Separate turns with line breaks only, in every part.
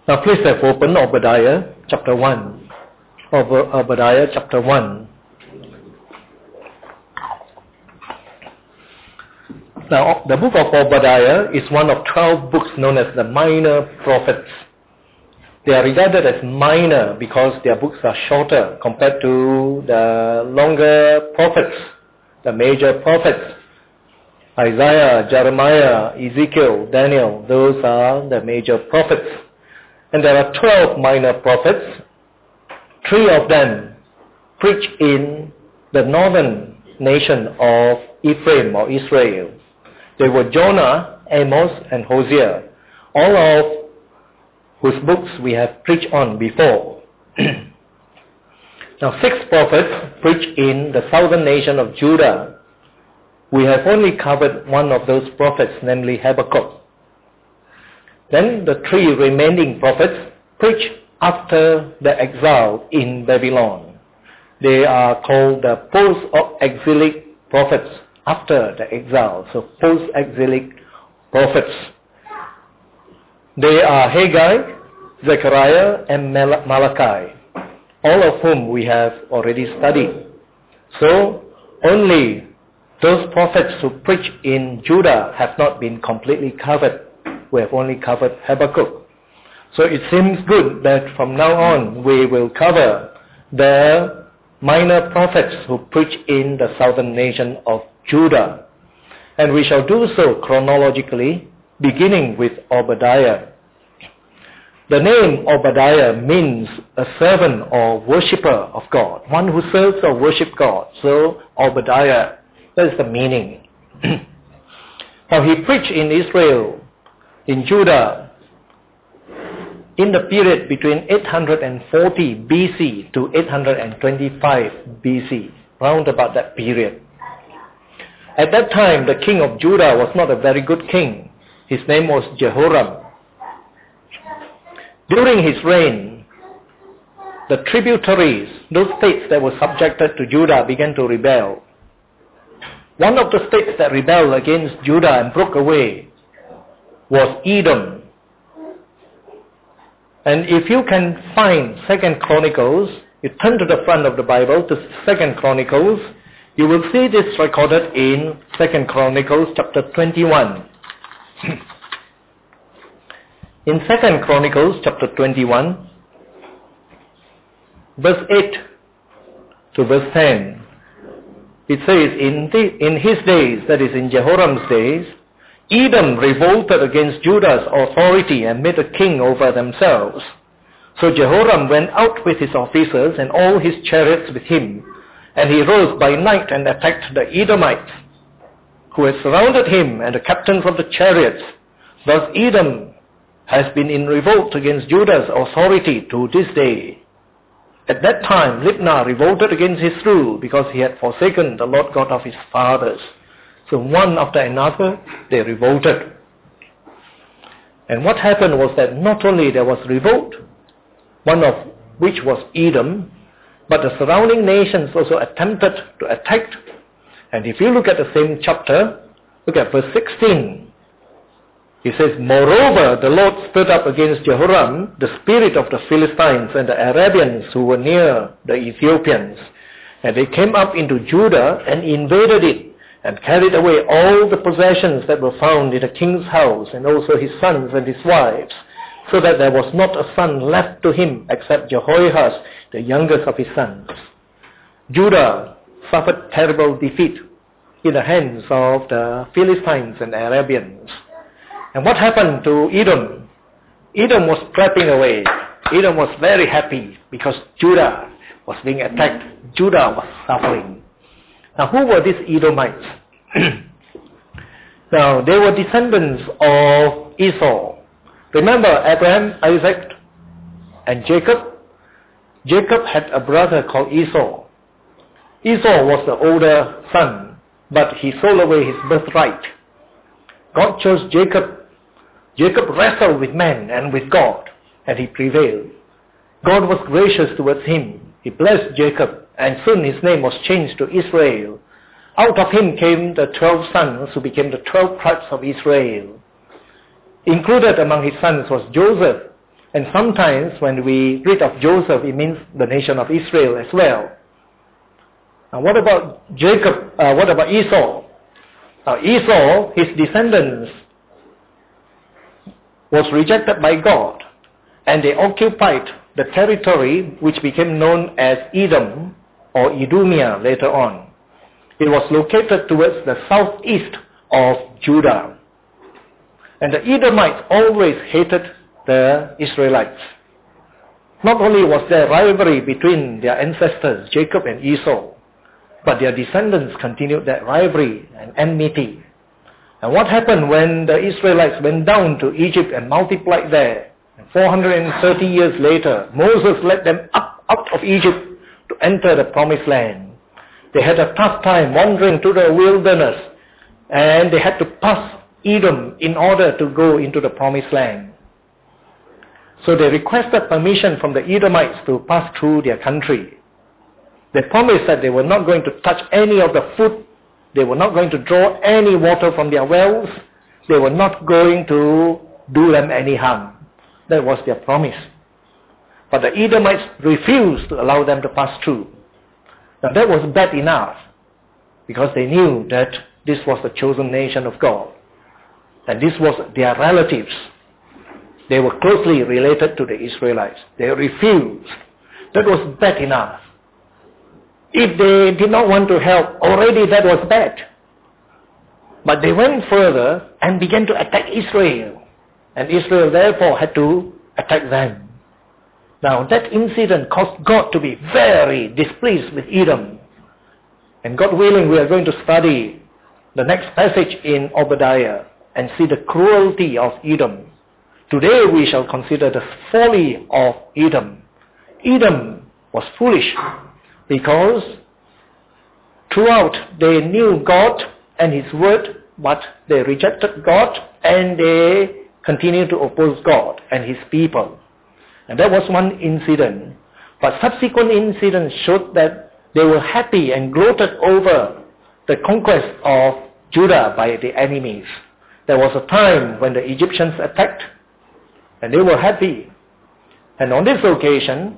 Now please have open Obadiah chapter 1. Obadiah chapter 1. Now the book of Obadiah is one of 12 books known as the minor prophets. They are regarded as minor because their books are shorter compared to the longer prophets, the major prophets. Isaiah, Jeremiah, Ezekiel, Daniel, those are the major prophets. And there are 12 minor prophets. 3 of them preach in the northern nation of Ephraim or Israel. They were Jonah, Amos, and Hosea, all of whose books we have preached on before. Now 6 prophets preach in the southern nation of Judah. We have only covered one of those prophets, namely Habakkuk. Then the 3 remaining prophets preach after the exile in Babylon. They are called the post-exilic prophets, after the exile, so post-exilic prophets. They are Haggai, Zechariah, and Malachi, all of whom we have already studied. So only those prophets who preach in Judah have not been completely covered. We have only covered Habakkuk. So it seems good that from now on we will cover the minor prophets who preach in the southern nation of Judah. And we shall do so chronologically, beginning with Obadiah. The name Obadiah means a servant or worshipper of God, one who serves or worships God. So Obadiah, that is the meaning. Now he preached in Israel, in Judah, in the period between 840 BC to 825 BC, round about that period. At that time, the king of Judah was not a very good king. His name was Jehoram. During his reign, the tributaries, those states that were subjected to Judah, began to rebel. One of the states that rebelled against Judah and broke away was Edom. And if you can find 2 Chronicles, you turn to the front of the Bible to 2 Chronicles, you will see this recorded in 2 Chronicles chapter 21. In 2 Chronicles chapter 21, verse 8 to verse 10, it says, in his days, that is in Jehoram's days, Edom revolted against Judah's authority and made a king over themselves. So Jehoram went out with his officers and all his chariots with him, and he rose by night and attacked the Edomites, who had surrounded him, and the captains of the chariots. Thus Edom has been in revolt against Judah's authority to this day. At that time, Libnah revolted against his rule because he had forsaken the Lord God of his fathers. So one after another, they revolted. And what happened was that not only there was revolt, one of which was Edom, but the surrounding nations also attempted to attack. And if you look at the same chapter, look at verse 16. He says, moreover, the Lord stood up against Jehoram, the spirit of the Philistines and the Arabians who were near the Ethiopians. And they came up into Judah and invaded it, and carried away all the possessions that were found in the king's house, and also his sons and his wives, so that there was not a son left to him except Jehoahaz, the youngest of his sons. Judah suffered terrible defeat in the hands of the Philistines and Arabians. And what happened to Edom? Edom was clapping away. Edom was very happy because Judah was being attacked. Judah was suffering. Now who were these Edomites? Now they were descendants of Esau. Remember Abraham, Isaac, and Jacob? Jacob had a brother called Esau. Esau was the older son, but he sold away his birthright. God chose Jacob. Jacob wrestled with man and with God, and he prevailed. God was gracious towards him. He blessed Jacob, and soon his name was changed to Israel. Out of him came the 12 sons who became the 12 tribes of Israel. Included among his sons was Joseph, And sometimes when we read of Joseph, it means the nation of Israel as well. Now what about Jacob? What about Esau? Esau, his descendants, was rejected by God, and they occupied the territory which became known as Edom or Idumea later on. It was located towards the southeast of Judah. And the Edomites always hated the Israelites. Not only was there rivalry between their ancestors, Jacob and Esau, but their descendants continued that rivalry and enmity. And what happened when the Israelites went down to Egypt and multiplied there? 430 years later, Moses led them out of Egypt to enter the promised land. They had a tough time wandering through the wilderness, and they had to pass Edom in order to go into the promised land. So they requested permission from the Edomites to pass through their country. They promised that they were not going to touch any of the food. They were not going to draw any water from their wells. They were not going to do them any harm. That was their promise. But the Edomites refused to allow them to pass through. Now that was bad enough, because they knew that this was the chosen nation of God. And this was their relatives. They were closely related to the Israelites. They refused. That was bad enough. If they did not want to help, already that was bad. But they went further and began to attack Israel. And Israel therefore had to attack them. Now that incident caused God to be very displeased with Edom. And God willing, we are going to study the next passage in Obadiah and see the cruelty of Edom. Today we shall consider the folly of Edom. Edom was foolish because throughout they knew God and His word, but they rejected God and they continued to oppose God and His people. And that was one incident. But subsequent incidents showed that they were happy and gloated over the conquest of Judah by the enemies. There was a time when the Egyptians attacked and they were happy. And on this occasion,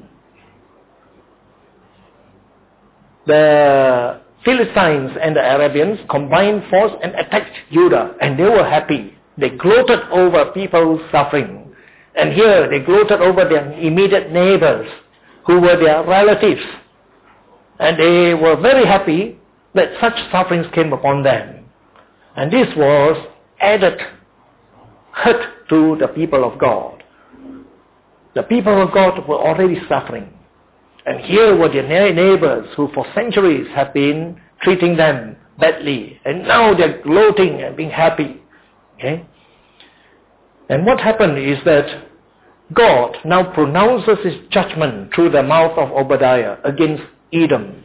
the Philistines and the Arabians combined force and attacked Judah, and they were happy. They gloated over people's suffering. And here they gloated over their immediate neighbors who were their relatives. And they were very happy that such sufferings came upon them. And this was added hurt to the people of God. The people of God were already suffering. And here were their neighbors who for centuries have been treating them badly. And now they're gloating and being happy. Okay? And what happened is that God now pronounces His judgment through the mouth of Obadiah against Edom.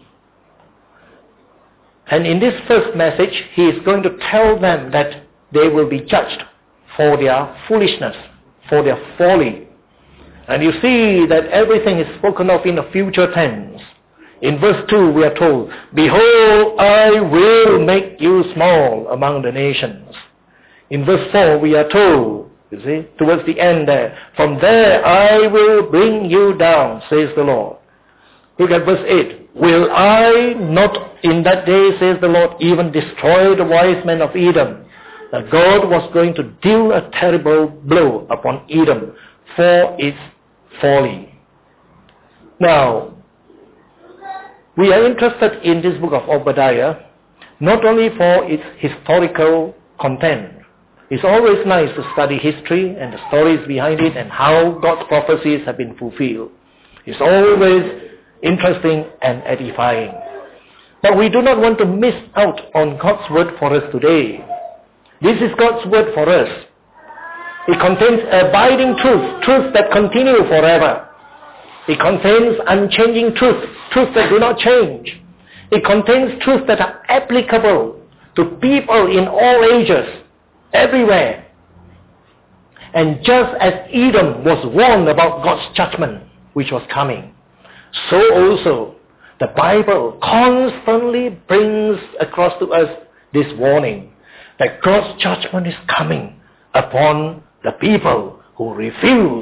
And in this first message, He is going to tell them that they will be judged for their foolishness, for their folly. And you see that everything is spoken of in the future tense. In verse 2 we are told, "Behold, I will make you small among the nations." In verse 4 we are told, you see, towards the end there, "From there I will bring you down, says the Lord." Look at verse 8. "Will I not in that day, says the Lord, even destroy the wise men of Edom?" That God was going to deal a terrible blow upon Edom for its folly. Now, we are interested in this book of Obadiah not only for its historical content. It's always nice to study history and the stories behind it and how God's prophecies have been fulfilled. It's always interesting and edifying. But we do not want to miss out on God's word for us today. This is God's word for us. It contains abiding truths that continue forever. It contains unchanging truths that do not change. It contains truths that are applicable to people in all ages, everywhere. And just as Edom was warned about God's judgment, which was coming, so also the Bible constantly brings across to us this warning that God's judgment is coming upon the people who refuse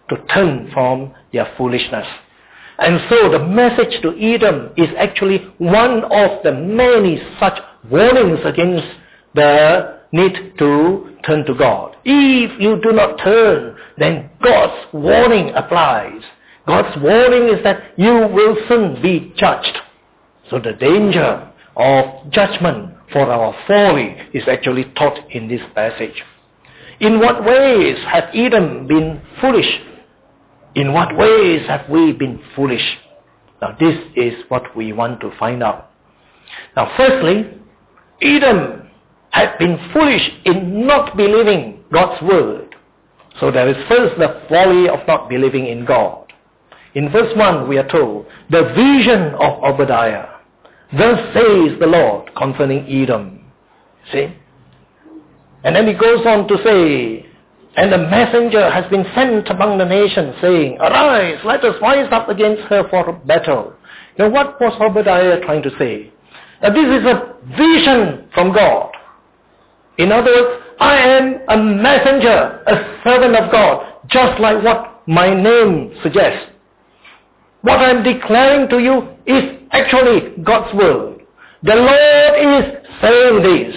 to turn from their foolishness. And so the message to Edom is actually one of the many such warnings against the need to turn to God. If you do not turn, then God's warning applies. God's warning is that you will soon be judged. So the danger of judgment for our folly is actually taught in this passage. In what ways have Edom been foolish? In what ways have we been foolish? Now this is what we want to find out. Now firstly, Edom had been foolish in not believing God's word. So there is first the folly of not believing in God. In verse 1 we are told, the vision of Obadiah. Thus says the Lord concerning Edom. See? And then he goes on to say, and the messenger has been sent among the nations, saying, arise, let us rise up against her for battle. Now what was Obadiah trying to say? Now this is a vision from God. In other words, I am a messenger, a servant of God, just like what my name suggests. What I'm declaring to you is actually God's word. The Lord is saying this.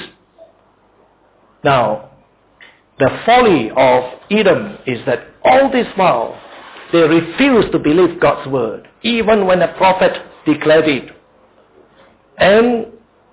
Now, the folly of Edom is that all this while they refuse to believe God's word, even when a prophet declared it. And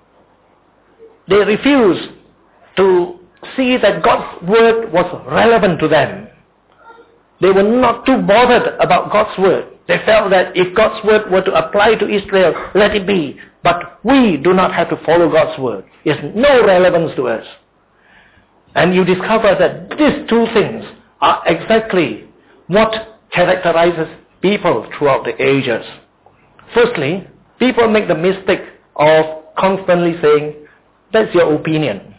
they refuse to see that God's word was relevant to them. They were not too bothered about God's word. They felt that if God's word were to apply to Israel, let it be. But we do not have to follow God's word. It has no relevance to us. And you discover that these two things are exactly what characterizes people throughout the ages. Firstly, people make the mistake of constantly saying, that's your opinion.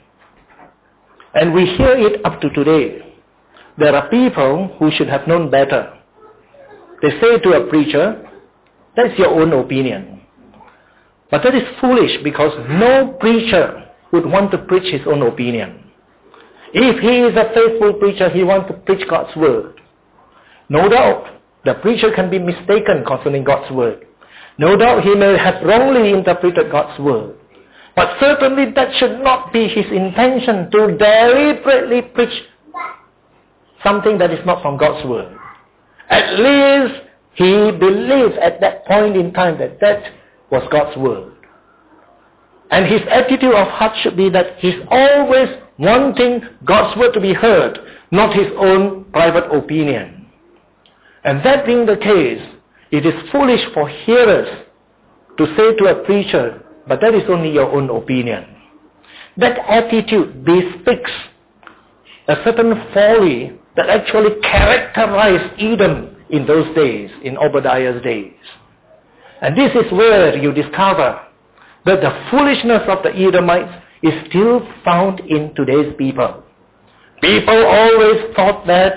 And we hear it up to today. There are people who should have known better. They say to a preacher, that's your own opinion. But that is foolish because no preacher would want to preach his own opinion. If he is a faithful preacher, he wants to preach God's word. No doubt, the preacher can be mistaken concerning God's word. No doubt he may have wrongly interpreted God's word. But certainly that should not be his intention to deliberately preach something that is not from God's word. At least he believes at that point in time that that was God's word. And his attitude of heart should be that he's always wanting God's word to be heard, not his own private opinion. And that being the case, it is foolish for hearers to say to a preacher, but that is only your own opinion. That attitude bespeaks a certain folly that actually characterized Edom in those days, in Obadiah's days. And this is where you discover that the foolishness of the Edomites is still found in today's people. People always thought that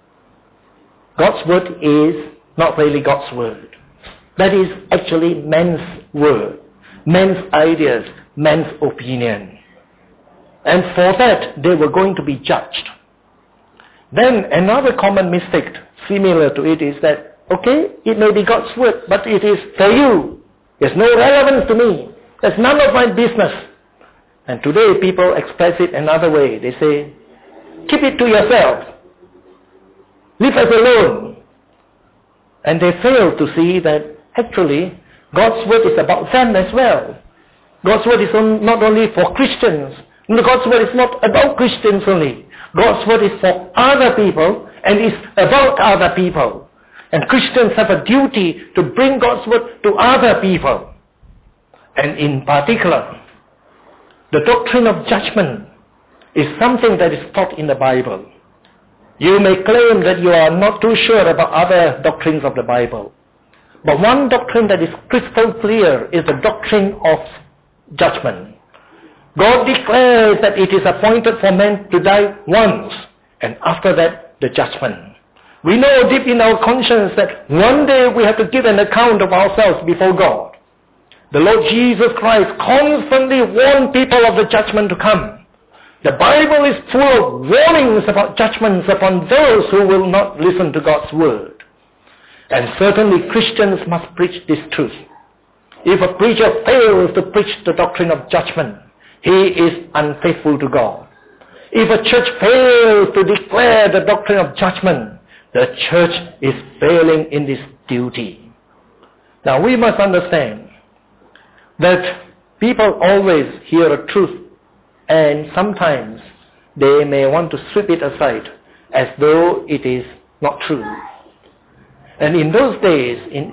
God's word is not really God's word. That is actually man's word, man's ideas, man's opinion. And for that, they were going to be judged. Then another common mistake similar to it is that, okay, it may be God's word, but it is for you. There's no relevance to me. That's none of my business. And today people express it another way. They say, keep it to yourself. Leave us alone. And they fail to see that actually God's word is about them as well. God's word is not only for Christians. God's word is not about Christians only. God's word is for other people and is about other people. And Christians have a duty to bring God's word to other people. And in particular, the doctrine of judgment is something that is taught in the Bible. You may claim that you are not too sure about other doctrines of the Bible. But one doctrine that is crystal clear is the doctrine of judgment. God declares that it is appointed for man to die once, and after that, the judgment. We know deep in our conscience that one day we have to give an account of ourselves before God. The Lord Jesus Christ constantly warned people of the judgment to come. The Bible is full of warnings about judgments upon those who will not listen to God's word. And certainly Christians must preach this truth. If a preacher fails to preach the doctrine of judgment, he is unfaithful to God. If a church fails to declare the doctrine of judgment, the church is failing in this duty. Now we must understand that people always hear a truth, and sometimes they may want to sweep it aside as though it is not true. And in those days,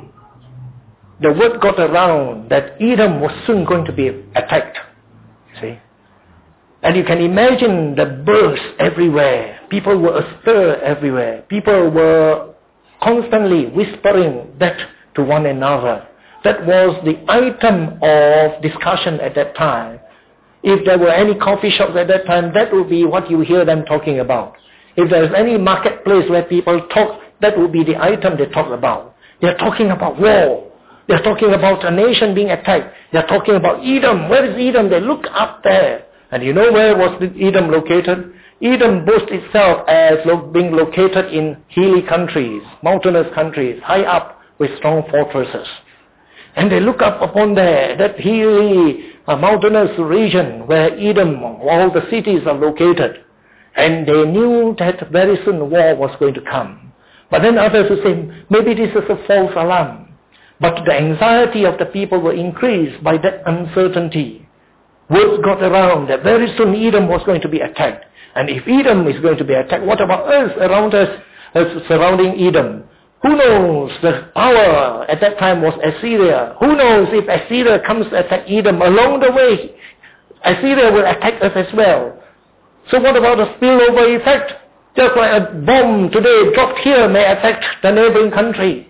the word got around that Edom was soon going to be attacked. See? And you can imagine the burst everywhere. People were astir everywhere. People were constantly whispering that to one another. That was the item of discussion at that time. If there were any coffee shops at that time, that would be what you hear them talking about. If there is any marketplace where people talk, that would be the item they talk about. They are talking about war. They are talking about a nation being attacked. They are talking about Edom. Where is Edom? They look up there. And you know where was Edom located? Edom boasts itself as being located in hilly countries, mountainous countries, high up with strong fortresses. And they look up upon there, that hilly, mountainous region where Edom, all the cities are located. And they knew that very soon war was going to come. But then others would say, maybe this is a false alarm. But the anxiety of the people were increased by that uncertainty. Words got around that very soon Edom was going to be attacked. And if Edom is going to be attacked, what about us around us surrounding Edom? Who knows? The power at that time was Assyria. Who knows if Assyria comes to attack Edom? Along the way, Assyria will attack us as well. So what about the spillover effect? Just like a bomb today dropped here may affect the neighboring country.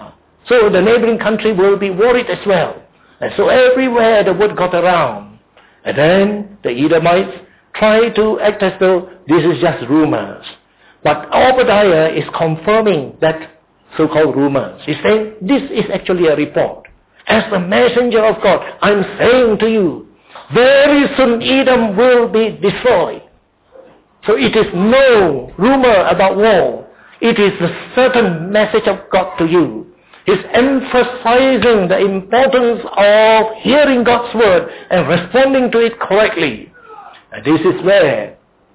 So the neighboring country will be worried as well. And so everywhere the word got around. And then the Edomites try to act as though this is just rumors. But Obadiah is confirming that so-called rumors. He's saying this is actually a report. As the messenger of God, I'm saying to you, very soon Edom will be destroyed. So it is no rumor about war. It is the certain message of God to you. He's emphasizing the importance of hearing God's word and responding to it correctly. And this is where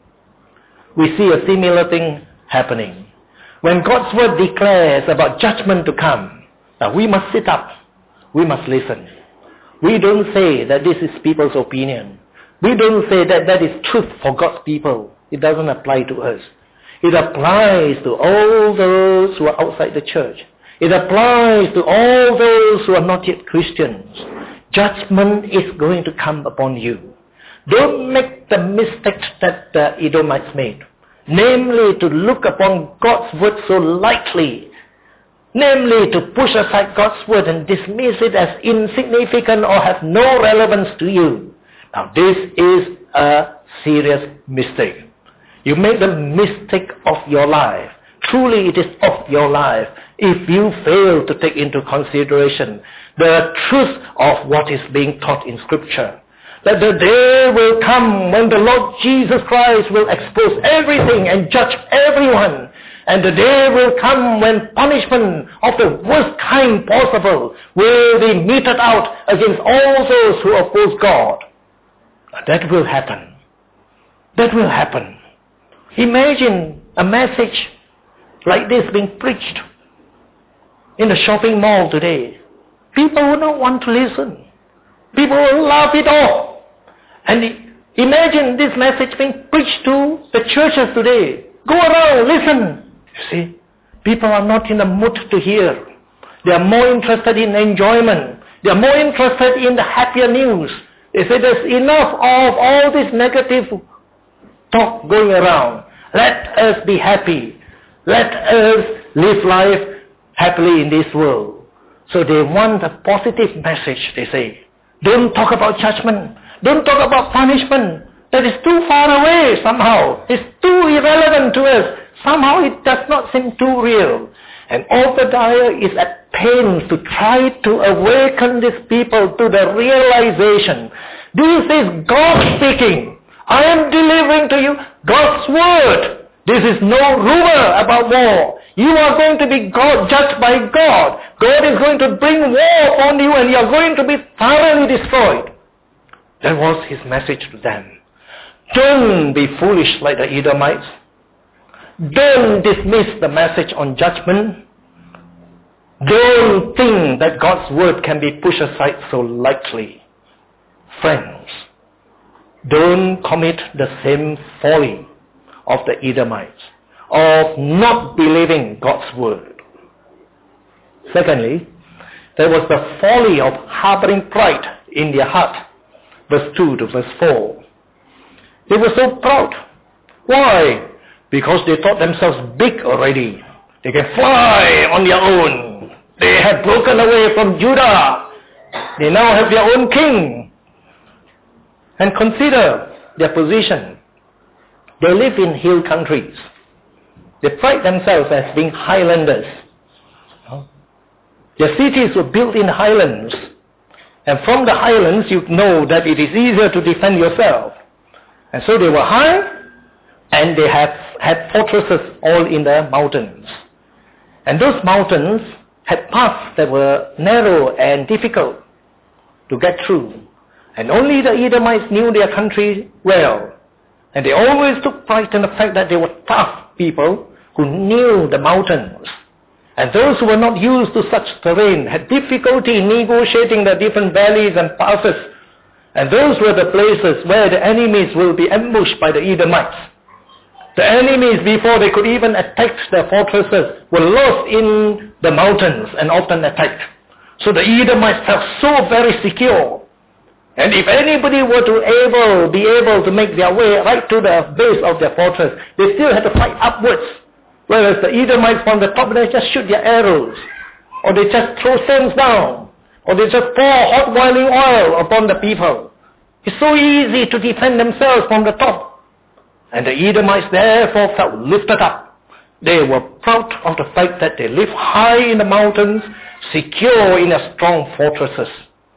we see a similar thing happening. When God's word declares about judgment to come, we must sit up. We must listen. We don't say that this is people's opinion. We don't say that that is truth for God's people. It doesn't apply to us. It applies to all those who are outside the church. It applies to all those who are not yet Christians. Judgment is going to come upon you. Don't make the mistake that the Edomites made. Namely, to look upon God's word so lightly. Namely, to push aside God's word and dismiss it as insignificant or have no relevance to you. Now, this is a serious mistake. You make the mistake of your life. Truly, it is of your life if you fail to take into consideration the truth of what is being taught in Scripture. That the day will come when the Lord Jesus Christ will expose everything and judge everyone. And the day will come when punishment of the worst kind possible will be meted out against all those who oppose God. That will happen. That will happen. Imagine a message like this being preached in the shopping mall today. People will not want to listen. People will laugh it off. And imagine this message being preached to the churches today. Go around, listen. You see, people are not in the mood to hear. They are more interested in enjoyment. They are more interested in the happier news. They say there's enough of all this negative talk going around. Let us be happy. Let us live life happily in this world. So they want a positive message, they say. Don't talk about judgment. Don't talk about punishment. That is too far away somehow. It's too irrelevant to us. Somehow it does not seem too real. And Obadiah is at pains to try to awaken these people to the realization. This is God speaking. I am delivering to you God's word. This is no rumor about war. You are going to be judged by God. God is going to bring war upon you and you are going to be thoroughly destroyed. That was his message to them. Don't be foolish like the Edomites. Don't dismiss the message on judgment. Don't think that God's word can be pushed aside so lightly. Friends, don't commit the same folly of the Edomites, of not believing God's word. Secondly, there was the folly of harboring pride in their heart. Verse 2 to verse 4. They were so proud. Why? Because they thought themselves big already. They can fly on their own. They had broken away from Judah. They now have their own king. And consider their position. They live in hill countries. They pride themselves as being highlanders. Their cities were built in highlands. And from the highlands you know that it is easier to defend yourself. And so they were high, and they had fortresses all in the mountains. And those mountains had paths that were narrow and difficult to get through. And only the Edomites knew their country well. And they always took pride in the fact that they were tough people who knew the mountains. And those who were not used to such terrain had difficulty in negotiating the different valleys and passes. And those were the places where the enemies will be ambushed by the Edomites. The enemies, before they could even attack the fortresses, were lost in the mountains and often attacked. So the Edomites felt so very secure. And if anybody were to be able to make their way right to the base of their fortress, they still had to fight upwards. Whereas the Edomites from the top, they just shoot their arrows. Or they just throw stones down. Or they just pour hot boiling oil upon the people. It's so easy to defend themselves from the top. And the Edomites therefore felt lifted up. They were proud of the fact that they lived high in the mountains, secure in their strong fortresses.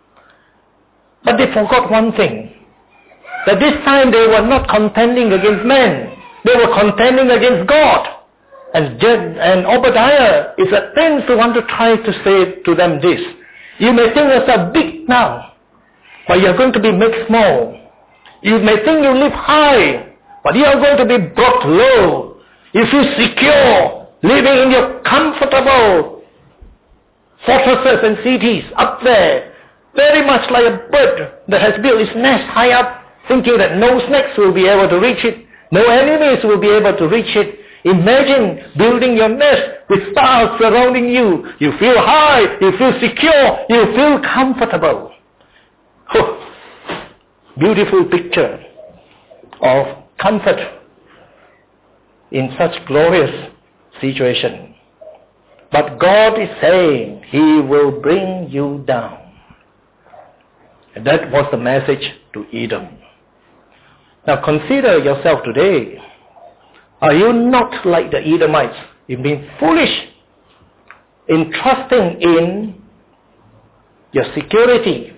But they forgot one thing. That this time they were not contending against men. They were contending against God. And Obadiah is at pains to want to try to say to them this. You may think yourself big now, but you are going to be made small. You may think you live high, but you are going to be brought low. You feel secure, living in your comfortable fortresses and cities up there, very much like a bird that has built its nest high up, thinking that no snakes will be able to reach it, no enemies will be able to reach it. Imagine building your nest with stars surrounding you. You feel high, you feel secure, you feel comfortable. Oh, beautiful picture of comfort in such glorious situation. But God is saying He will bring you down. And that was the message to Edom. Now consider yourself today. Are you not like the Edomites? You've been foolish in trusting in your security,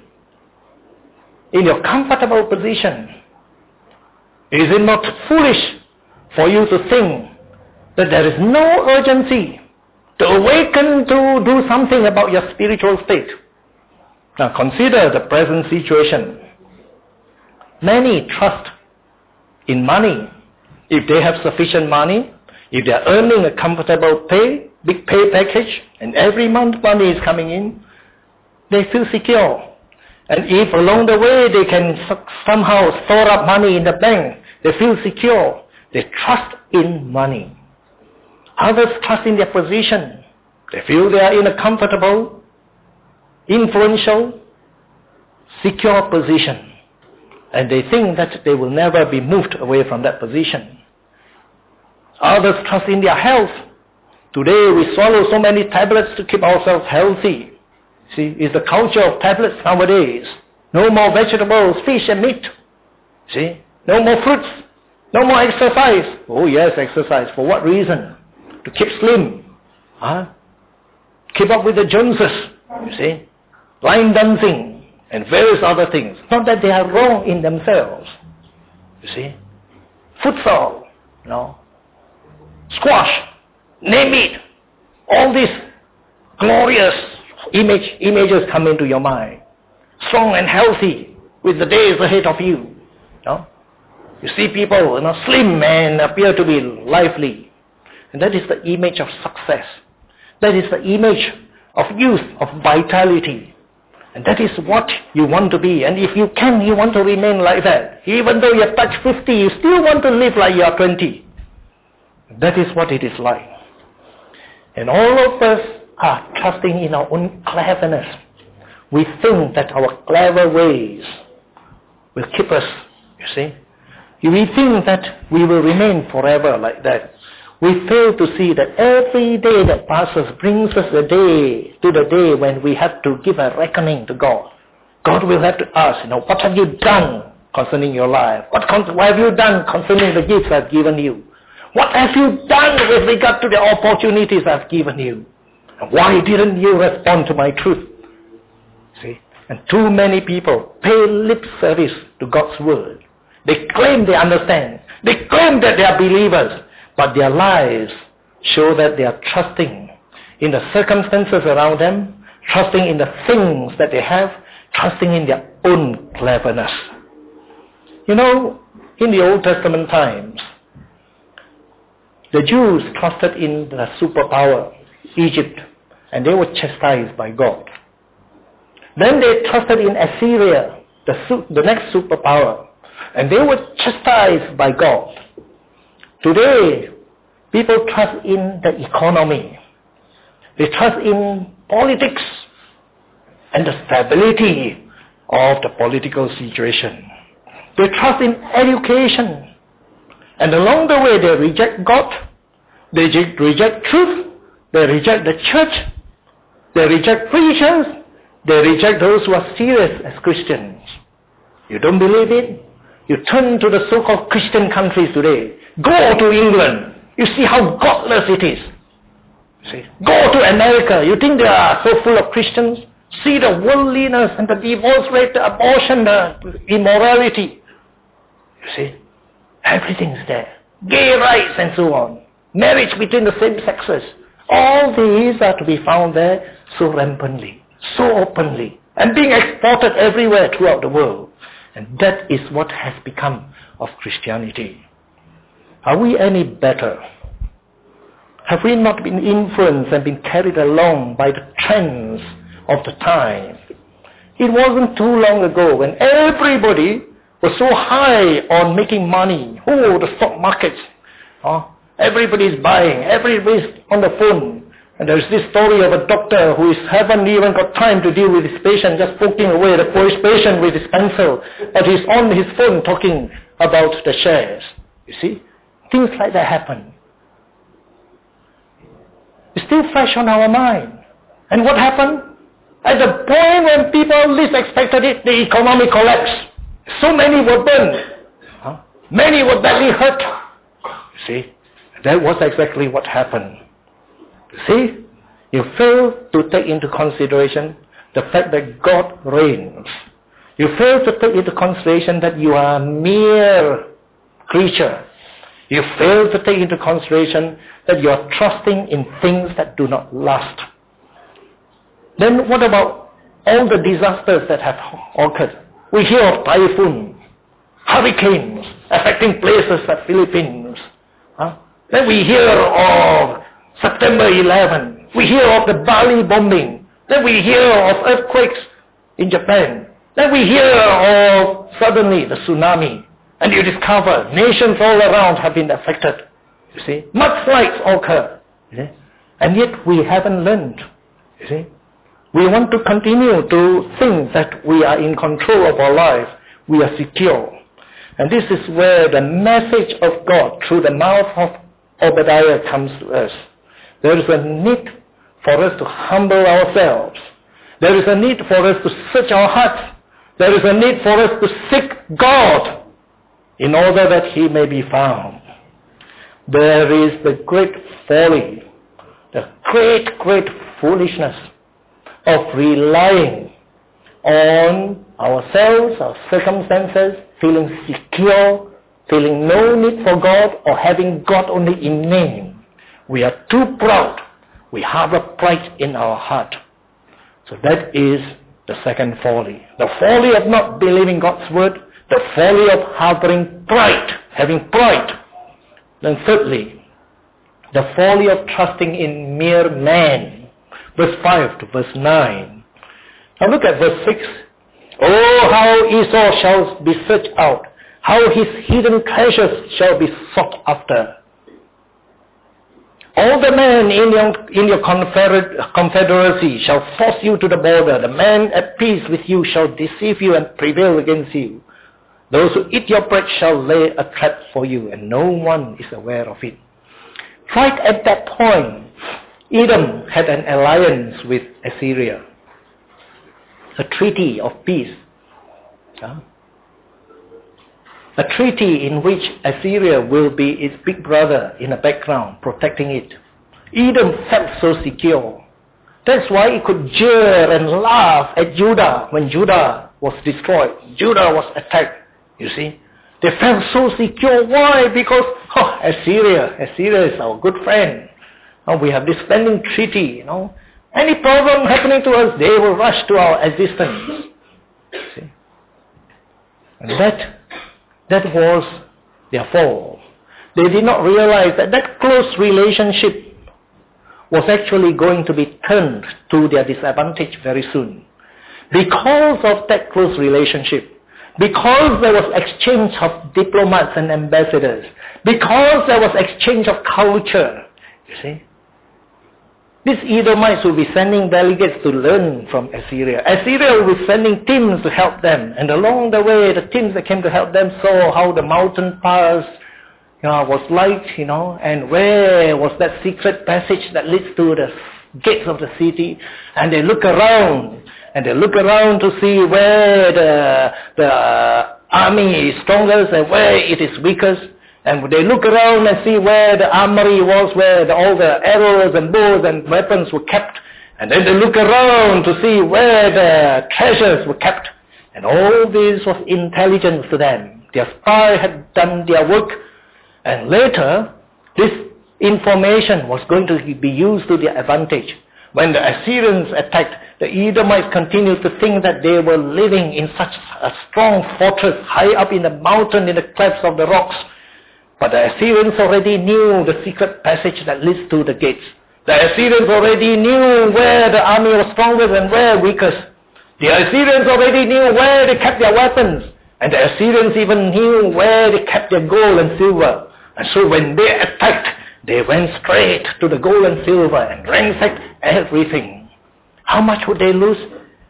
in your comfortable position. Is it not foolish for you to think that there is no urgency to awaken to do something about your spiritual state? Now consider the present situation. Many trust in money. If they have sufficient money, if they are earning a comfortable big pay package, and every month money is coming in, they feel secure. And if along the way they can somehow store up money in the bank, they feel secure. They trust in money. Others trust in their position. They feel they are in a comfortable, influential, secure position. And they think that they will never be moved away from that position. Others trust in their health. Today we swallow so many tablets to keep ourselves healthy. See, it's the culture of tablets nowadays. No more vegetables, fish and meat. See, no more fruits. No more exercise. Oh yes, exercise. For what reason? To keep slim. Keep up with the Joneses. You see, line dancing and various other things. Not that they are wrong in themselves. You see? Futsal, squash, name it. All these glorious images come into your mind. Strong and healthy with the days ahead of you. You see people, slim and appear to be lively. And that is the image of success. That is the image of youth, of vitality. And that is what you want to be. And if you can, you want to remain like that. Even though you have touched 50, you still want to live like you are 20. That is what it is like. And all of us are trusting in our own cleverness. We think that our clever ways will keep us, you see. We think that we will remain forever like that. We fail to see that every day that passes brings us to the day when we have to give a reckoning to God. God will have to ask, what have you done concerning your life? What have you done concerning the gifts I've given you? What have you done with regard to the opportunities I've given you? And why didn't you respond to my truth? See? And too many people pay lip service to God's word. They claim they understand. They claim that they are believers. But their lives show that they are trusting in the circumstances around them, trusting in the things that they have, trusting in their own cleverness. In the Old Testament times, the Jews trusted in the superpower, Egypt, and they were chastised by God. Then they trusted in Assyria, the next superpower, and they were chastised by God. Today, people trust in the economy. They trust in politics and the stability of the political situation. They trust in education. And along the way, they reject God. They reject truth. They reject the church. They reject preachers. They reject those who are serious as Christians. You don't believe it? You turn to the so-called Christian countries today. Go to England. You see how godless it is. See? Go to America. You think they are so full of Christians? See the worldliness and the divorce rate, the abortion, the immorality. You see? Everything's there. Gay rights and so on. Marriage between the same sexes. All these are to be found there so rampantly, so openly, and being exported everywhere throughout the world. And that is what has become of Christianity. Are we any better? Have we not been influenced and been carried along by the trends of the time? It wasn't too long ago when everybody was so high on making money. Oh, the stock markets. Everybody's buying. Everybody's on the phone. And there's this story of a doctor who haven't even got time to deal with his patient, just poking away the patient with his pencil. But he's on his phone talking about the shares. You see? Things like that happen. It's still fresh on our mind. And what happened? At the point when people least expected it, the economy collapsed. So many were burned. Many were badly hurt. See? That was exactly what happened. See? You fail to take into consideration the fact that God reigns. You fail to take into consideration that you are a mere creature. You fail to take into consideration that you are trusting in things that do not last. Then what about all the disasters that have occurred? We hear of typhoons, hurricanes affecting places like Philippines. Then we hear of September 11. We hear of the Bali bombing. Then we hear of earthquakes in Japan. Then we hear of suddenly the tsunami. And you discover nations all around have been affected. You see, mudslides occur. And yet we haven't learned. You see, we want to continue to think that we are in control of our life. We are secure. And this is where the message of God through the mouth of Obadiah comes to us. There is a need for us to humble ourselves. There is a need for us to search our hearts. There is a need for us to seek God in order that He may be found. There is the great folly, the great foolishness of relying on ourselves, our circumstances, feeling secure feeling no need for God or having God only in name. We are too proud. We harbor pride in our heart. So that is the second folly. The folly of not believing God's word, the folly of harboring pride, having pride. Then thirdly, the folly of trusting in mere man. Verse 5 to verse 9. Now look at verse 6. Oh, how Esau shall be searched out, how his hidden treasures shall be sought after. All the men in your confederacy shall force you to the border. The man at peace with you shall deceive you and prevail against you. Those who eat your bread shall lay a trap for you, and no one is aware of it. Right at that point, Edom had an alliance with Assyria. A treaty of peace. A treaty in which Assyria will be its big brother in the background, protecting it. Edom felt so secure. That's why it could jeer and laugh at Judah when Judah was destroyed. Judah was attacked, you see. They felt so secure. Why? Because Assyria is our good friend. We have this standing treaty, Any problem happening to us, they will rush to our assistance. See? And that was their fall. They did not realize that close relationship was actually going to be turned to their disadvantage very soon. Because of that close relationship, because there was exchange of diplomats and ambassadors, because there was exchange of culture, you see, these Edomites will be sending delegates to learn from Assyria. Assyria will be sending teams to help them. And along the way, the teams that came to help them saw how the mountain pass was like, and where was that secret passage that leads to the gates of the city. And they look around. And they look around to see where the army is strongest and where it is weakest. And they look around and see where the armory was, where all the arrows and bows and weapons were kept. And then they look around to see where the treasures were kept. And all this was intelligence to them. Their spy had done their work. And later, this information was going to be used to their advantage. When the Assyrians attacked, the Edomites continued to think that they were living in such a strong fortress high up in the mountain, in the clefts of the rocks. But the Assyrians already knew the secret passage that leads to the gates. The Assyrians already knew where the army was strongest and where weakest. The Assyrians already knew where they kept their weapons. And the Assyrians even knew where they kept their gold and silver. And so when they attacked, they went straight to the gold and silver and ransacked everything. How much would they lose?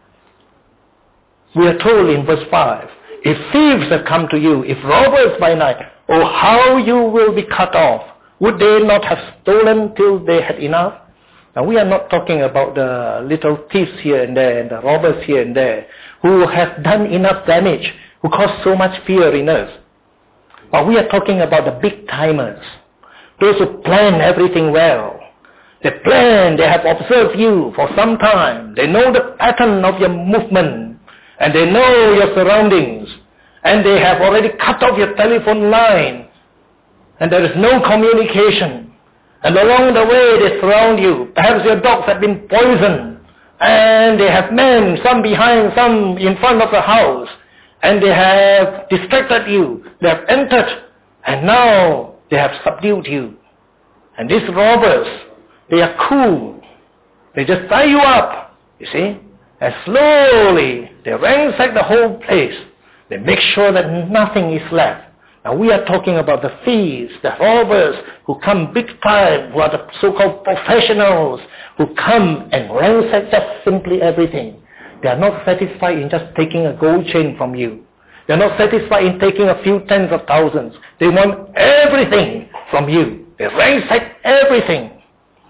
We are told in verse 5, if thieves have come to you, if robbers by night, oh, how you will be cut off. Would they not have stolen till they had enough? Now, we are not talking about the little thieves here and there and the robbers here and there who have done enough damage, who cause so much fear in us. But we are talking about the big timers, those who plan everything well. They plan, they have observed you for some time. They know the pattern of your movement and they know your surroundings. And they have already cut off your telephone line. And there is no communication. And along the way they surround you. Perhaps your dogs have been poisoned. And they have men, some behind, some in front of the house. And they have distracted you. They have entered. And now they have subdued you. And these robbers, they are cool. They just tie you up, you see. And slowly they ransack the whole place. They make sure that nothing is left. Now we are talking about the thieves, the robbers who come big time, who are the so-called professionals, who come and ransack just simply everything. They are not satisfied in just taking a gold chain from you. They are not satisfied in taking a few tens of thousands. They want everything from you. They ransack everything.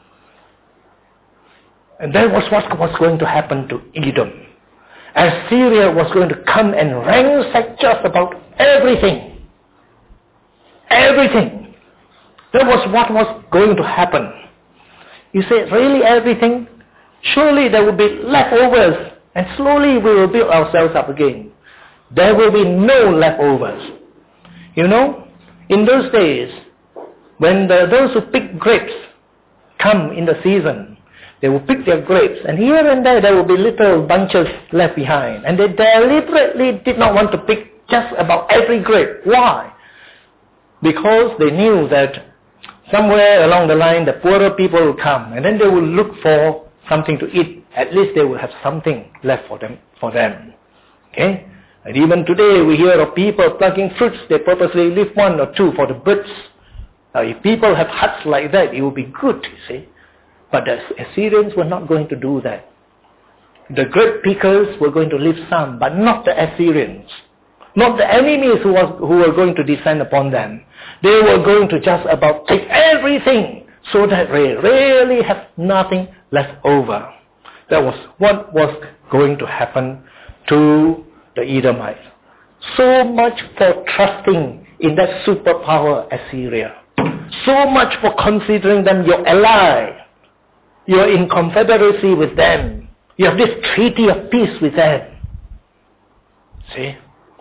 And that was what was going to happen to Edom. Assyria was going to come and ransack just about everything. Everything. That was what was going to happen. You say, really everything? Surely there will be leftovers, and slowly we will build ourselves up again. There will be no leftovers. In those days, when those who pick grapes come in the season, they will pick their grapes, and here and there will be little bunches left behind. And they deliberately did not want to pick just about every grape. Why? Because they knew that somewhere along the line, the poorer people will come, and then they will look for something to eat. At least they will have something left for them. Okay? And even today, we hear of people plucking fruits. They purposely leave one or two for the birds. Now, if people have huts like that, it will be good, you see. But the Assyrians were not going to do that. The grape pickers were going to leave some, but not the Assyrians. Not the enemies who were going to descend upon them. They were going to just about take everything so that they really have nothing left over. That was what was going to happen to the Edomites. So much for trusting in that superpower Assyria. So much for considering them your ally. You are in confederacy with them. You have this treaty of peace with them. See?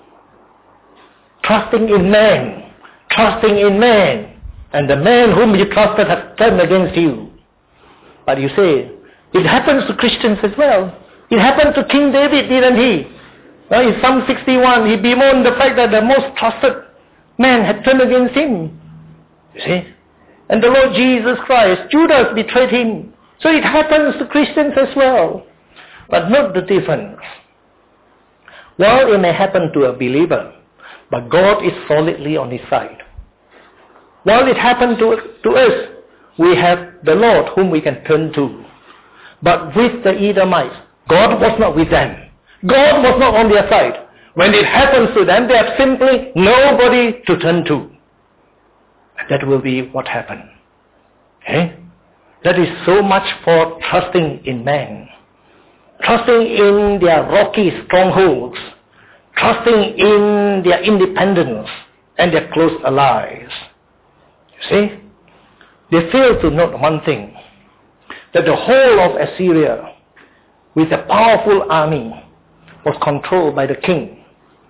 Trusting in man. Trusting in man. And the man whom you trusted has turned against you. But you say, it happens to Christians as well. It happened to King David, didn't he? Well, in Psalm 61, he bemoaned the fact that the most trusted man had turned against him. You see? And the Lord Jesus Christ, Judas betrayed him. So it happens to Christians as well. But note the difference. Well, it may happen to a believer, but God is solidly on his side. While it happened to us, we have the Lord whom we can turn to. But with the Edomites, God was not with them. God was not on their side. When it happens to them, they have simply nobody to turn to. And that will be what happened. Okay? That is so much for trusting in man. Trusting in their rocky strongholds. Trusting in their independence and their close allies. You see? They fail to note one thing. That the whole of Assyria, with a powerful army, was controlled by the king.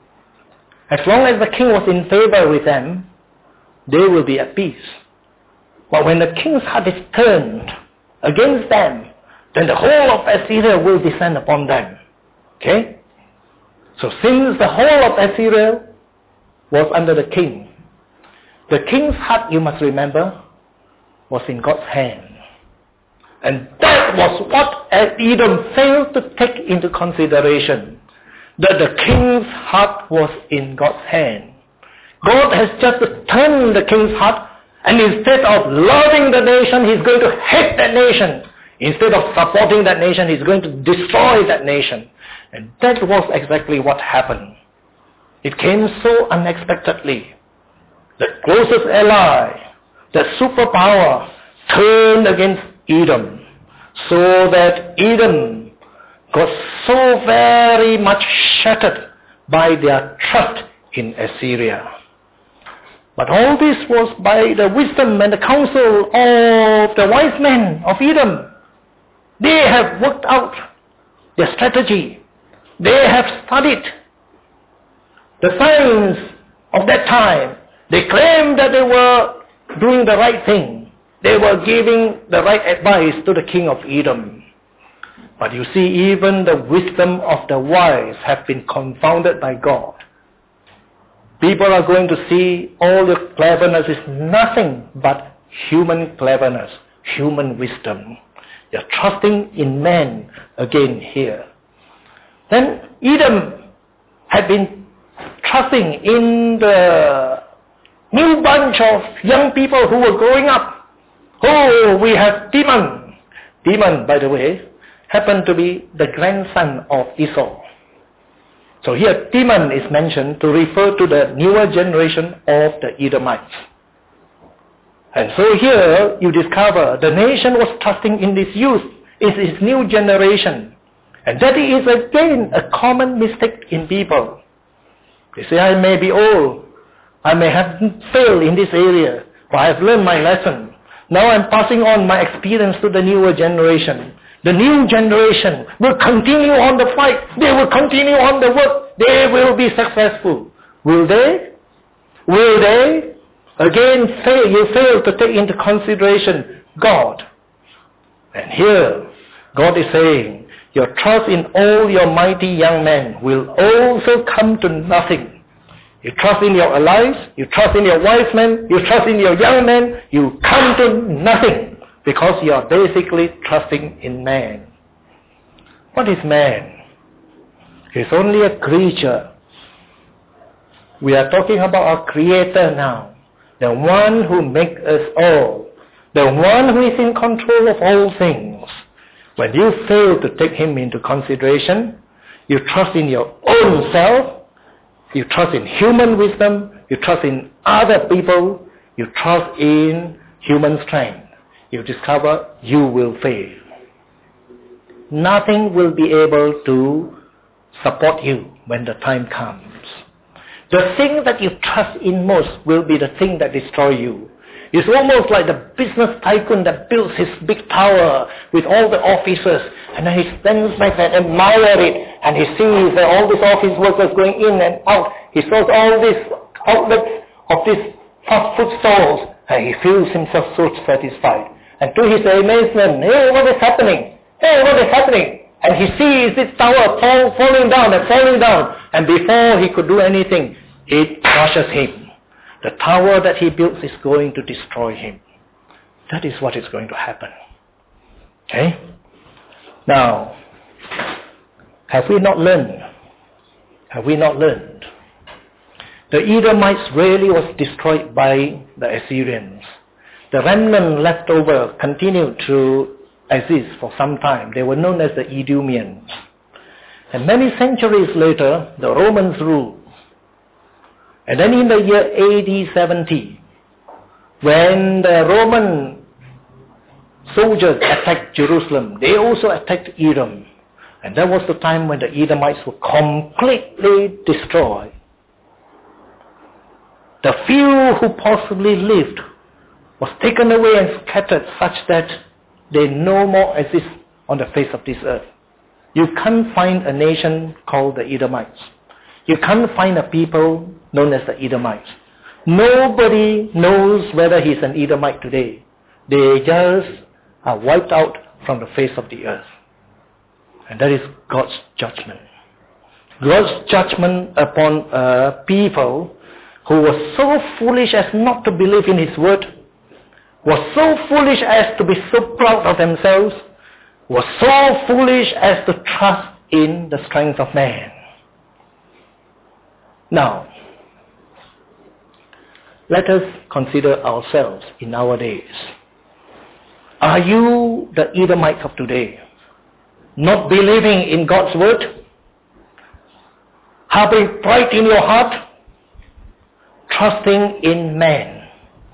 As long as the king was in favor with them, they will be at peace. But when the king's heart is turned against them, then the whole of Assyria will descend upon them. Okay? So since the whole of Assyria was under the king, the king's heart, you must remember, was in God's hand. And that was what Edom failed to take into consideration. That the king's heart was in God's hand. God has just turned the king's heart, and instead of loving the nation, he's going to hate that nation. Instead of supporting that nation, he's going to destroy that nation. And that was exactly what happened. It came so unexpectedly. The closest ally, the superpower, turned against Edom, so that Edom got so very much shattered by their trust in Assyria. But all this was by the wisdom and the counsel of the wise men of Edom. They have worked out their strategy. They have studied the science of that time. They claimed that they were doing the right thing. They were giving the right advice to the king of Edom. But you see, even the wisdom of the wise have been confounded by God. People are going to see all the cleverness is nothing but human cleverness, human wisdom. They are trusting in man again here. Then Edom had been trusting in the new bunch of young people who were growing up. Oh, we have Timon. Timon, by the way, happened to be the grandson of Esau. So here Timon is mentioned to refer to the newer generation of the Edomites. And so here you discover the nation was trusting in this youth, in this new generation. And that is again a common mistake in people. They say, I may be old, I may have failed in this area, but I have learned my lesson. Now I'm passing on my experience to the newer generation. The new generation will continue on the fight. They will continue on the work. They will be successful. Will they? Will they? Again, you fail to take into consideration God. And here, God is saying, your trust in all your mighty young men will also come to nothing. You trust in your allies, you trust in your wise men, you trust in your young men, you come to nothing because you are basically trusting in man. What is man? He's only a creature. We are talking about our Creator now, the one who makes us all, the one who is in control of all things. When you fail to take him into consideration, you trust in your own self, you trust in human wisdom, you trust in other people, you trust in human strength. You discover you will fail. Nothing will be able to support you when the time comes. The thing that you trust in most will be the thing that destroys you. It's almost like the business tycoon that builds his big tower with all the offices, and then he stands back and admires it, and he sees that all these office workers going in and out. He sees all these outlets of these fast food stalls, and he feels himself so satisfied. And to his amazement, hey, what is happening? Hey, what is happening? And he sees this tower falling down and falling down, and before he could do anything, it crushes him. The tower that he builds is going to destroy him. That is what is going to happen. Okay? Now, have we not learned? Have we not learned? The Edomites really was destroyed by the Assyrians. The remnant left over continued to exist for some time. They were known as the Edomians. And many centuries later, the Romans ruled. And then in the year AD 70, when the Roman soldiers attacked Jerusalem, they also attacked Edom. And that was the time when the Edomites were completely destroyed. The few who possibly lived was taken away and scattered such that they no more exist on the face of this earth. You can't find a nation called the Edomites. You can't find a people known as the Edomites. Nobody knows whether he's an Edomite today. They just are wiped out from the face of the earth. And that is God's judgment. God's judgment upon a people who was so foolish as not to believe in his word, was so foolish as to be so proud of themselves, was so foolish as to trust in the strength of man. Now, let us consider ourselves in our days. Are you the Edomites of today? Not believing in God's word? Having pride in your heart? Trusting in man?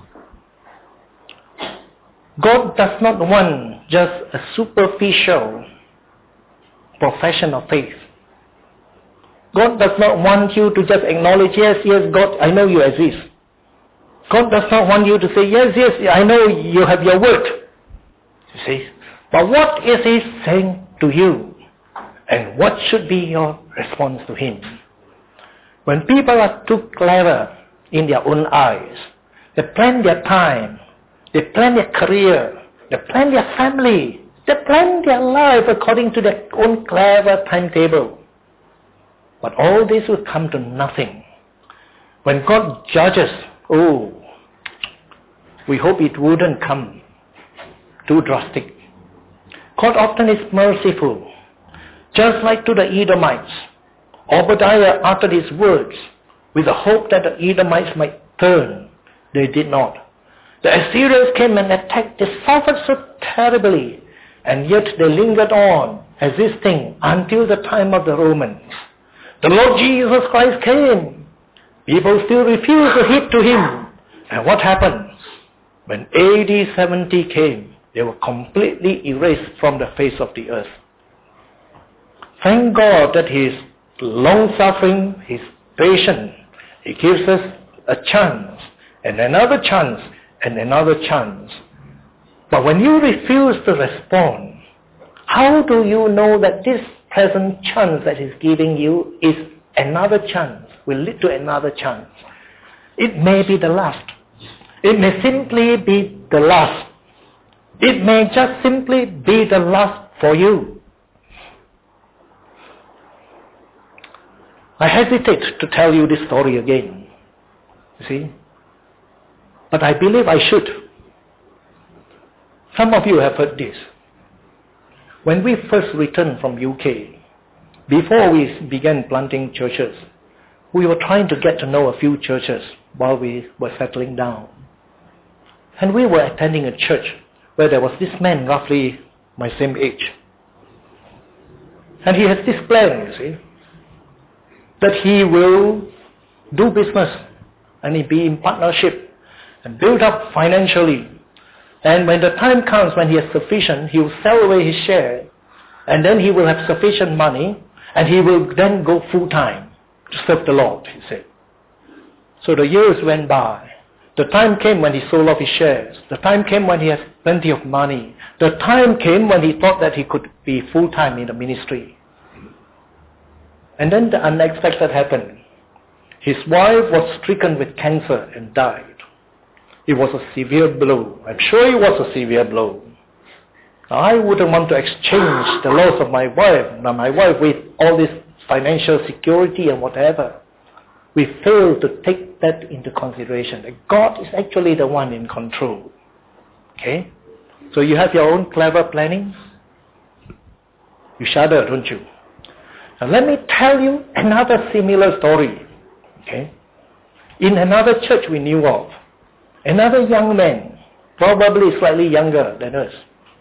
God does not want just a superficial profession of faith. God does not want you to just acknowledge, yes, God, I know you exist. God does not want you to say, yes, I know you have your word. You see? But what is he saying to you? And what should be your response to him? When people are too clever in their own eyes, they plan their time, they plan their career, they plan their family, they plan their life according to their own clever timetable. But all this will come to nothing. When God judges, we hope it wouldn't come too drastic. God often is merciful. Just like to the Edomites, Obadiah uttered his words with the hope that the Edomites might turn. They did not. The Assyrians came and attacked. They suffered so terribly, and yet they lingered on, existing until the time of the Romans. The Lord Jesus Christ came. People still refused to heed to him. And what happened? When AD 70 came, they were completely erased from the face of the earth. Thank God that he is long-suffering, he is patient. He gives us a chance, and another chance, and another chance. But when you refuse to respond, how do you know that this present chance that he's giving you is another chance, will lead to another chance? It may be the last. It may simply be the last. It may just simply be the last for you. I hesitate to tell you this story again, you see. But I believe I should. Some of you have heard this. When we first returned from UK, before we began planting churches, we were trying to get to know a few churches while we were settling down. And we were attending a church where there was this man roughly my same age. And he has this plan, you see, that he will do business and he'll be in partnership and build up financially. And when the time comes when he has sufficient, he will sell away his share, and then he will have sufficient money, and he will then go full-time to serve the Lord, he said. So the years went by. The time came when he sold off his shares. The time came when he has plenty of money. The time came when he thought that he could be full-time in the ministry. And then the unexpected happened. His wife was stricken with cancer and died. It was a severe blow. I'm sure it was a severe blow. Now, I wouldn't want to exchange the loss of my wife with all this financial security and whatever. We fail to take that into consideration, that God is actually the one in control. Okay? So you have your own clever planning. You shudder, don't you? Now let me tell you another similar story. Okay? In another church we knew of, another young man, probably slightly younger than us,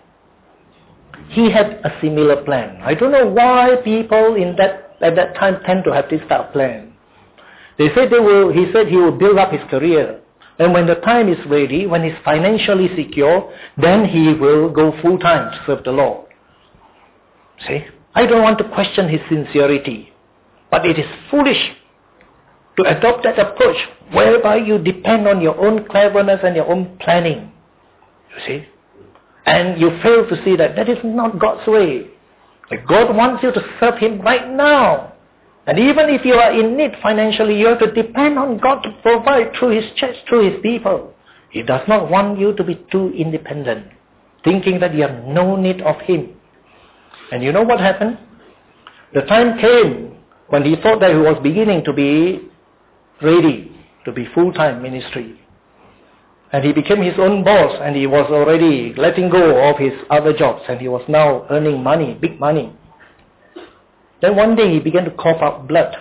he had a similar plan. I don't know why people at that time tend to have this type of plan. He said he will build up his career. And when the time is ready, when he's financially secure, then he will go full-time to serve the Lord. See? I don't want to question his sincerity. But it is foolish to adopt that approach whereby you depend on your own cleverness and your own planning. You see? And you fail to see that is not God's way. Like God wants you to serve Him right now. And even if you are in need financially, you have to depend on God to provide through His church, through His people. He does not want you to be too independent, thinking that you have no need of Him. And you know what happened? The time came when he thought that he was beginning to be ready to be full-time ministry. And he became his own boss, and he was already letting go of his other jobs, and he was now earning money, big money. Then one day he began to cough up blood.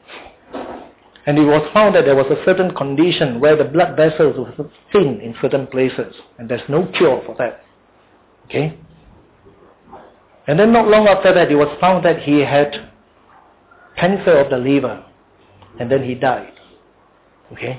And it was found that there was a certain condition where the blood vessels were thin in certain places, and there's no cure for that. Okay? And then not long after that, it was found that he had cancer of the liver, and then he died. Okay?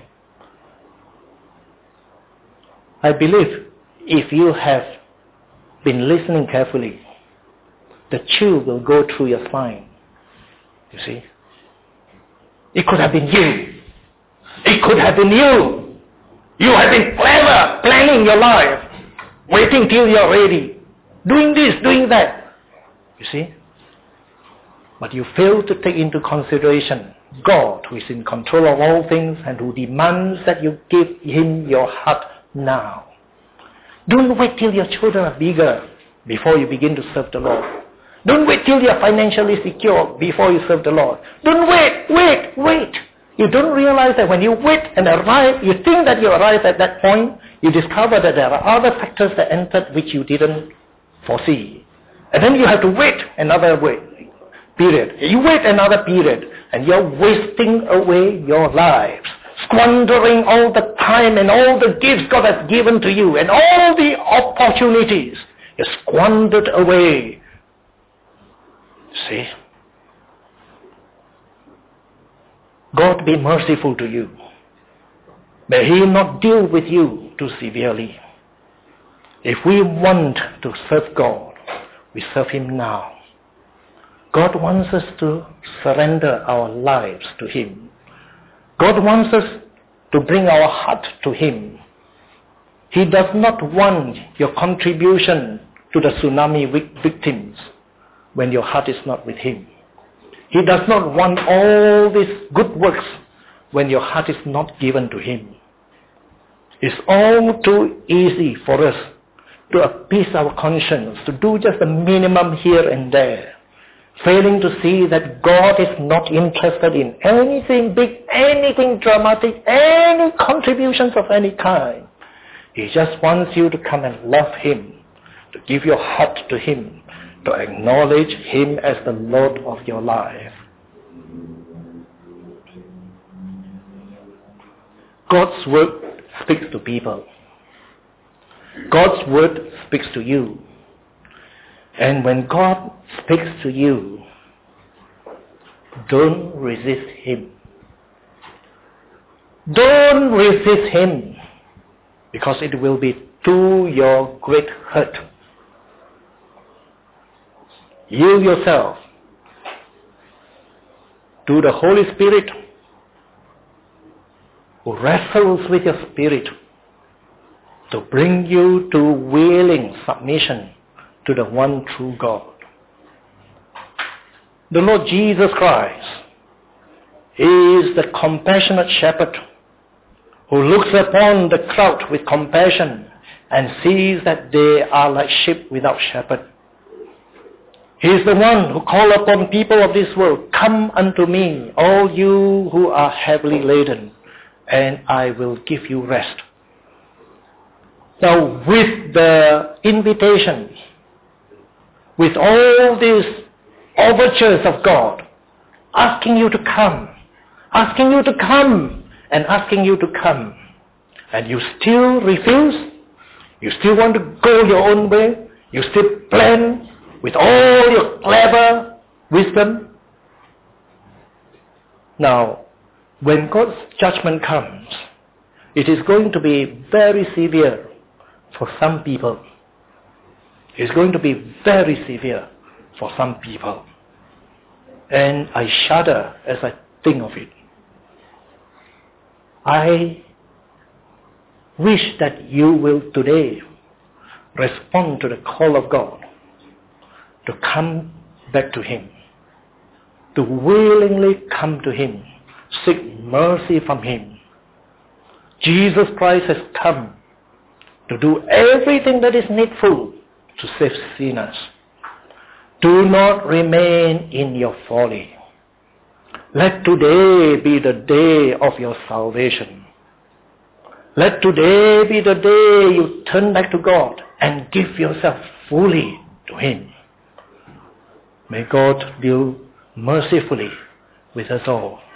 I believe if you have been listening carefully, the chill will go through your spine. You see? It could have been you. It could have been you. You have been clever, planning your life, waiting till you're ready, doing this, doing that. You see? But you fail to take into consideration God, who is in control of all things and who demands that you give Him your heart now. Don't wait till your children are bigger before you begin to serve the Lord. Don't wait till you're financially secure before you serve the Lord. Don't wait. You don't realize that when you wait and arrive, you think that you arrive at that point, you discover that there are other factors that entered which you didn't foresee. And then you have to wait another period. You wait another period, and you're wasting away your lives, squandering all the time and all the gifts God has given to you and all the opportunities. You're squandered away. See? God be merciful to you. May He not deal with you too severely. If we want to serve God, we serve Him now. God wants us to surrender our lives to Him. God wants us to bring our heart to Him. He does not want your contribution to the tsunami victims when your heart is not with Him. He does not want all these good works when your heart is not given to Him. It's all too easy for us to appease our conscience, to do just the minimum here and there, failing to see that God is not interested in anything big, anything dramatic, any contributions of any kind. He just wants you to come and love Him, to give your heart to Him, to acknowledge Him as the Lord of your life. God's word speaks to people. God's word speaks to you. And when God speaks to you, don't resist Him. Don't resist Him, because it will be to your great hurt. You yourself, to the Holy Spirit, who wrestles with your spirit to bring you to willing submission to the one true God. The Lord Jesus Christ is the compassionate shepherd who looks upon the crowd with compassion and sees that they are like sheep without shepherd. He is the one who calls upon people of this world, "Come unto me, all you who are heavily laden, and I will give you rest." Now, with the invitations, with all these overtures of God, asking you to come, asking you to come, and asking you to come, and you still refuse, you still want to go your own way, you still plan with all your clever wisdom. Now, when God's judgment comes, it is going to be very severe for some people. It's going to be very severe for some people. And I shudder as I think of it. I wish that you will today respond to the call of God to come back to Him, to willingly come to Him, seek mercy from Him. Jesus Christ has come to do everything that is needful to save sinners. Do not remain in your folly. Let today be the day of your salvation. Let today be the day you turn back to God and give yourself fully to Him. May God deal mercifully with us all.